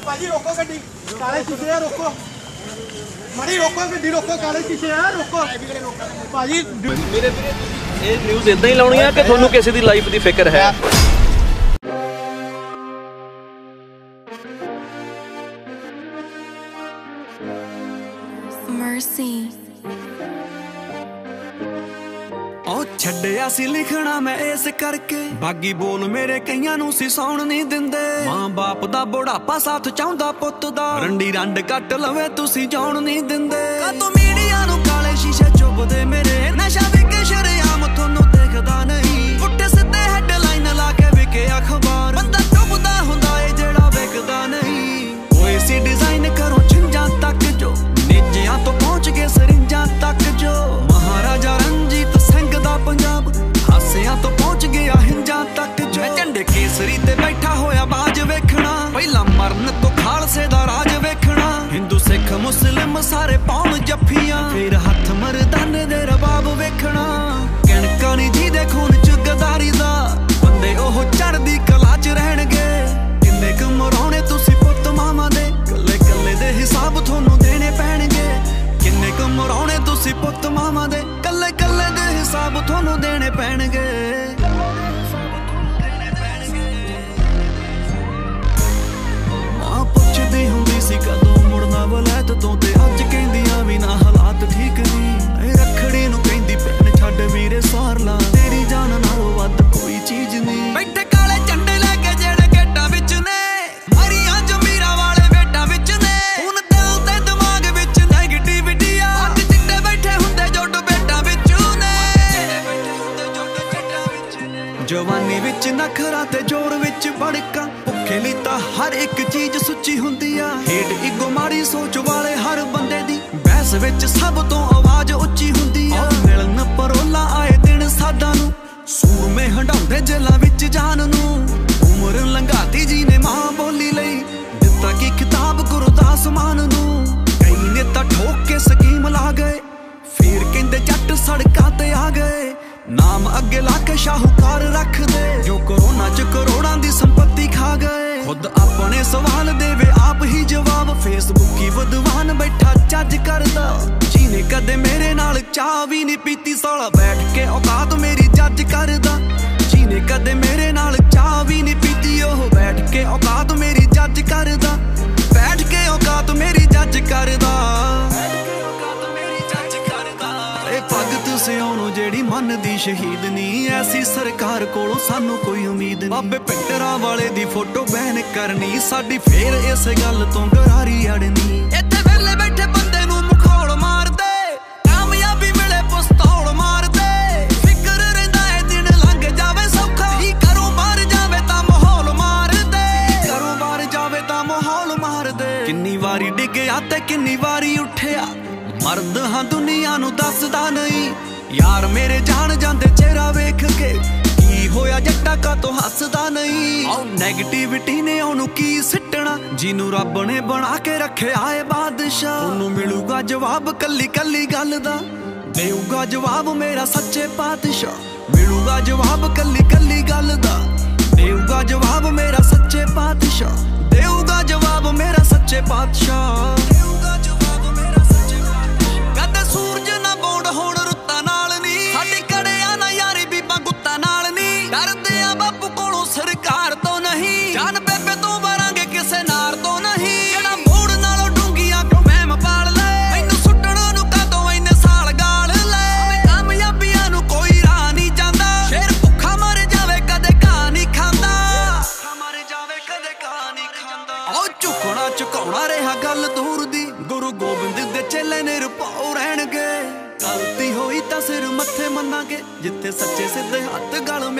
ਭਾਜੀ ਰੋਕੋ ਗੱਡੀ, ਕਾਲੇ ਸ਼ੀਸ਼ੇ ਆ, ਰੋਕੋ ਮਾੜੀ, ਰੋਕੋ ਗੱਡੀ, ਰੋਕੋ ਕਾਲੇ ਸ਼ੀਸ਼ੇ ਆ, ਰੋਕੋ ਭਾਜੀ। ਮੇਰੇ ਵੀਰੇ ਇਹ ਨਿਊਜ਼ ਇਦਾਂ ਹੀ ਲਾਉਣੀ ਆ ਕਿ ਤੁਹਾਨੂੰ ਕਿਸੇ ਦੀ ਲਾਈਫ ਦੀ ਫਿਕਰ ਹੈ? Mercy. ਉਹ ਛੱਡਿਆ ਸੀ ਲਿਖਣਾ ਮੈਂ ਇਸ ਕਰਕੇ, ਬਾਗੀ ਬੋਲ ਮੇਰੇ ਕਈਆਂ ਨੂੰ ਸੀ ਸੌਣ ਨਹੀਂ ਦਿੰਦੇ। ਮਾਂ ਬਾਪ ਦਾ ਬੁਢਾਪਾ ਸਾਥ ਚਾਹੁੰਦਾ ਪੁੱਤ ਦਾ, ਰੰਡੀ ਰੰਡ ਕੱਟ ਲਵੇ ਤੁਸੀਂ ਜਾਣ ਨਹੀਂ ਦਿੰਦੇ। ਕਾਤੋਂ ਮੀਡੀਆ ਨੂੰ ਕਾਲੇ ਸ਼ੀਸ਼ੇ ਚੁੱਭਦੇ ਮੇਰੇ, ਨਸ਼ਾ ਵਿਕੇ ਸ਼ਰੇਆਮ ਤੁਹਾਨੂੰ ਦੇਖਦਾ ਨਹੀਂ। ਪੁੱਠੇ ਸਿੱਧੇ ਹੈਡਲਾਈਨ ਲਾ ਕੇ ਵਿਕੇ ਅਖਬਾਰ, ਬੰਦਾ ਚੁੱਭਦਾ ਹੁੰਦਾ ਏ ਜਿਹੜਾ ਵਿਕਦਾ ਨਹੀਂ। ਓਏ ਸੀ ਡਿਜ਼ਾਈਨ ਕਰੋ ਛਿੰਜਾਂ ਤੱਕ ਜੋ, ਨੇਜਿਆਂ ਤੋਂ ਪਹੁੰਚ ਗਏ ਸਰਿੰਜਾਂ ਤੱਕ ਜੋ। ਮਹਾਰਾਜਾ ਰਣਜੀਤ ਸਿੰਘ ਦਾ ਪੰਜਾਬ, ਹਾਸਿਆਂ ਤੋਂ ਪਹੁੰਚ ਗਿਆ ਹਿੰਜਾਂ ਤੱਕ ਜੋ। ਮੈਂ ਝੰਡੇ ਕੇਸਰੀ ਤੇ ਬੈਠਾ ਹੋਇਆ ਬਾਜ ਵੇਖਣਾ, ਪਹਿਲਾਂ ਮਰਨ ਤੋਂ ਖਾਲਸੇ ਦਾ ਰਾਜ ਵੇਖਣਾ। ਹਿੰਦੂ ਸਿੱਖ ਮੁਸਲਿਮ ਸਾਰੇ ਪਾਉਣ ਜੱਫੀਆਂ, ਫਿਰ ਹੱਥ ਮਰਦਾਨੇ ਦੇ ਰਬਾਬ ਵੇਖਣਾ। ਕਣਕਾਂ ਨੀ ਜਿਹਦੇ ਖੂਨ ਚ ਗਦਾਰੀ ਦਾ, ਬੰਦੇ ਉਹ ਚੜ੍ਹਦੀ ਕਲਾ ਚ ਰਹਿਣਗੇ। ਕਿੰਨੇ ਕੁ ਮਰਾਉਣੇ ਤੁਸੀਂ ਪੁੱਤ ਮਾਵਾਂ ਦੇ, ਕੱਲੇ ਕੱਲੇ ਦੇ ਹਿਸਾਬ ਤੁਹਾਨੂੰ ਦੇਣੇ ਪੈਣਗੇ। ਕਿੰਨੇ ਕੁ ਮਰਾਉਣੇ ਤੁਸੀਂ ਪੁੱਤ ਮਾਵਾਂ ਦੇ, ਕੱਲੇ ਕੱਲੇ ਦੇ ਹਿਸਾਬ ਤੁਹਾਨੂੰ ਦੇਣੇ ਪੈਣਗੇ। ਮਾਂ ਪੁੱਛਦੀ ਹੁੰਦੀ ਸੀ ਕਦੋਂ ਮੁੜਨਾ ਵਲੈਤ ਤੋਂ, ਤੇ ਅੱਜ ਕਹਿੰਦੀਆਂ ਵੀ ਨਾ ਹਾਲਾਤ ਠੀਕ ਨਹੀਂ। ਰੱਖੜੀ ਨੂੰ ਕਹਿੰਦੀ ਭੈਣ ਛੱਡ ਵੀਰੇ ਸਾਰ ਲਾ, ਤੇਰੀ ਜਾਨ ਨਾਲੋਂ ਵੱਧ ਕੋਈ ਚੀਜ਼ ਨਹੀਂ। ਬੈਠੇ ਕਾਲੇ ਝੰਡੇ ਲੈ ਕੇ ਜਿਹੜੇ ਗੇਟਾਂ ਵਿੱਚ ਨੇ, ਮਰੀਆਂ ਜ਼ਮੀਰਾਂ ਵਾਲੇ ਵੇਟਾਂ ਵਿੱਚ ਨੇ। ਹੁਣ ਦਿਲ ਤੇ ਦਿਮਾਗ ਵਿੱਚ ਨੈਗੇਟਿਵਿਟੀ ਆ, ਅੱਜ ਚਿੱਟੇ ਬੈਠੇ ਹੁੰਦੇ ਜੁੱਟ ਬੇਟਾਂ ਵਿੱਚ ਨੇ। ਜਵਾਨੀ ਵਿੱਚ ਨਖਰਾ ਤੇ ਜ਼ੋਰ ਵਿੱਚ ਭੜਕਾਂ, ਭੁੱਖੇ ਲਈ ਤਾਂ ਹਰ ਇੱਕ ਚੀਜ਼ ਸੁੱਚੀ ਹੁੰਦੀ ਆ। ਹੇਠ ਇਗੋ ਮਾੜੀ ਸੋਚ ਵਾਲੇ ਹਰ ਬੰਦੇ ਦੀ, ਬਹਿਸ ਵਿੱਚ ਸਭ ਤੋਂ ਆਵਾਜ਼ ਉੱਚੀ ਹੁੰਦੀ ਆ। ਮਿਲਣ ਪਰੋਲਾ ਆਏ ਦਿਨ ਸਾਡਾ ਨੂੰ, ਸੂਰਮੇ ਹੰਡਾਉਂਦੇ ਜੇਲਾਂ ਵਿੱਚ ਜਾਨ ਨੂੰ। ਉਮਰ ਲੰਘਾਤੀ ਜੀ ਨੇ ਮਾਂ ਬੋਲੀ ਲਈ, ਦਿੱਤਾ ਕੀ ਕਿਤਾਬ ਗੁਰਦਾਸ ਮਾਨ ਨੂੰ। ਕਈ ਨੇਤਾ ਠੋਕ ਕੇ ਸਕੀਮ ਲਾ ਗਏ, ਫਿਰ ਕਹਿੰਦੇ ਜੱਟ ਸੜਕਾਂ ਤੇ ਆ ਗਏ। ਨਾਮ ਅੱਗੇ ਲਾ ਕੇ ਸ਼ਾਹੂਕਾਰ ਰੱਖਦੇ, ਜੋ ਕਰੋਨਾ ਚ ਕਰੋੜਾਂ ਦੀ ਸੰਪत्ति ਖਾ ਗਏ। ਖੁਦ ਆਪਣੇ ਸਵਾਲ ਦੇਵੇ ਆਪ ਹੀ ਜਵਾਬ, ਫੇਸਬੁੱਕੀ ਵਿਦਵਾਨ ਬੈਠਾ ਜੱਜ ਕਰਦਾ। ਜਿਹਨੇ ਕਦੇ ਮੇਰੇ ਨਾਲ ਚਾਹ ਵੀ ਨਹੀਂ ਪੀਤੀ, ਸਾਲਾ ਬੈਠ ਕੇ ਔਕਾਤ ਮੇਰੀ ਜੱਜ ਕਰਦਾ। ਜਿਹਨੇ ਕਦੇ ਮੇਰੇ ਨਾਲ ਚਾਹ ਵੀ ਨਹੀਂ ਪੀਤੀ, ਉਹ ਬੈਠ ਕੇ ਔਕਾਤ ਮੇਰੀ ਜੱਜ ਕਰਦਾ। ਬੈਠ ਕੇ ਔਕਾਤ ਮੇਰੀ ਜੱਜ ਕਰਦਾ। ਭਗਤ ਸਿਆਣੋ ਜਿਹੜੀ ਮਨ ਦੀ ਸ਼ਹੀਦ ਨੀ, ਐਸੀ ਸਰਕਾਰ ਕੋਲੋਂ ਸਾਨੂੰ ਕੋਈ ਉਮੀਦ ਨੀ। ਬਾਬੇ ਪਿੰਡਰਾਂ ਵਾਲੇ ਦੀ ਫੋਟੋ ਬੈਨ ਕਰਨੀ, ਸਾਡੀ ਫੇਰ ਇਸ ਗੱਲ ਤੋਂ ਗਰਾਰੀ ਅੜਨੀ। ਇੱਥੇ ਵੇਲੇ ਬੈਠੇ ਬੰਦੇ ਨੂੰ ਮਖੌਲ ਮਾਰਦੇ, ਕਾਮਯਾਬੀ ਮਿਲੇ ਪਿਸਤੌਲ ਮਾਰਦੇ। ਫਿਕਰ ਰਹਿੰਦਾ ਏ ਦਿਨ ਲੰਘ ਜਾਵੇ ਸੌਖਾ, ਹੀ ਘਰੋਂ ਬਾਹਰ ਜਾਵੇ ਤਾਂ ਮਾਹੌਲ ਮਾਰਦੇ। ਘਰੋਂ ਬਾਹਰ ਜਾਵੇ ਤਾਂ ਮਾਹੌਲ ਮਾਰਦੇ। ਕਿੰਨੀ ਵਾਰੀ ਡਿੱਗਿਆ ਤੇ ਕਿੰਨੀ ਵਾਰੀ ਉੱਠਿਆ, ਮਰਦ ਹਾਂ ਦੁਨੀਆ ਨੂੰ ਦੱਸਦਾ ਨਹੀਂ। ਯਾਰ ਮੇਰੇ ਜਾਣ ਜਾਂਦੇ ਚਿਹਰਾ ਵੇਖ ਕੇ, ਕੀ ਹੋਇਆ ਜੱਟਾ ਕਾਤੋਂ ਹੱਸਦਾ ਨਹੀਂ। ਆਹ ਨੈਗੇਟਿਵਿਟੀ ਨੇ ਉਹਨੂੰ ਕੀ ਸਿੱਟਣਾ, ਜਿਹਨੂੰ ਰੱਬ ਨੇ ਬਣਾ ਕੇ ਰੱਖਿਆ ਏ ਬਾਦਸ਼ਾਹ। ਉਹਨੂੰ ਮਿਲੂਗਾ ਜਵਾਬ ਕੱਲੀ ਕੱਲੀ ਗੱਲ ਦਾ, ਦੇਊਗਾ ਜਵਾਬ ਮੇਰਾ ਸੱਚੇ ਪਾਤਸ਼ਾਹ। ਮਿਲੂਗਾ ਜਵਾਬ ਕੱਲੀ ਕੱਲੀ ਗੱਲ ਦਾ, ਦੇਊਗਾ ਜਵਾਬ ਮੇਰਾ ਸੱਚੇ ਪਾਤਸ਼ਾਹ। ਦੇਊਗਾ ਜਵਾਬ ਮੇਰਾ ਸੱਚੇ ਪਾਤਸ਼ਾਹ। ਸੂਰਜ ਨਾ ਬੌਂਡ ਹੋਣ ਰੁੱਤਾਂ ਨਾਲ ਨੀ, ਸਾਡੀ ਕੜਿਆ ਨਾ ਯਾਰੀ ਬੀਬਾਂ ਗੁੱਤਾਂ ਨਾਲ ਨੀ। ਡਰਦੇ ਆ ਬਾਪੂ ਕੋਲੋਂ ਸਰਕਾਰ ਤੋਂ ਨਹੀਂ, ਜਾਨ ਬੇਬੇ ਤੋਂ ਵਾਰਾਂਗੇ ਕਿਸੇ ਨਾਰ ਤੋਂ ਨਹੀਂ। ਜਿਹੜਾ ਮੋੜ ਨਾਲੋਂ ਡੂੰਘੀਆਂ ਕਿਉਂ ਵਹਿਮ ਪਾਲ ਲੈ, ਮੈਨੂੰ ਸੁੱਟਣ ਨੂੰ ਕਾਤੋਂ ਇੰਨੇ ਸਾਲ ਗਾਲ ਲੈ। ਕਾਮਯਾਬੀਆਂ ਨੂੰ ਕੋਈ ਰਾਹ ਨਹੀਂ ਜਾਂਦਾ, ਸ਼ੇਰ ਭੁੱਖਾ ਮਰ ਜਾਵੇ ਕਦੇ ਘਾਹ ਨਹੀਂ ਖਾਂਦਾ। ਮਰ ਜਾਵੇ ਕਦੇ ਘਾਹ ਨਹੀਂ ਖਾਂਦਾ। ਉਹ ਝੁਕਣਾ ਝੁਕਾਉਣਾ ਰਿਹਾ ਗੱਲ ਦੂਰ ਦੀ, ਗੁਰੂ ਗੋਬਿੰਦ ਦੇ ਚੇਲੇ ਨੇ ਰੁਪਾਉ ਰਹਿਣਗੇ। ਗਲਤੀ ਹੋਈ ਤਾਂ ਸਿਰ ਮੱਥੇ ਮੰਨਾਂਗੇ, ਜਿੱਥੇ ਸੱਚੇ ਸਿੱਧੇ ਹੱਥ ਗਲ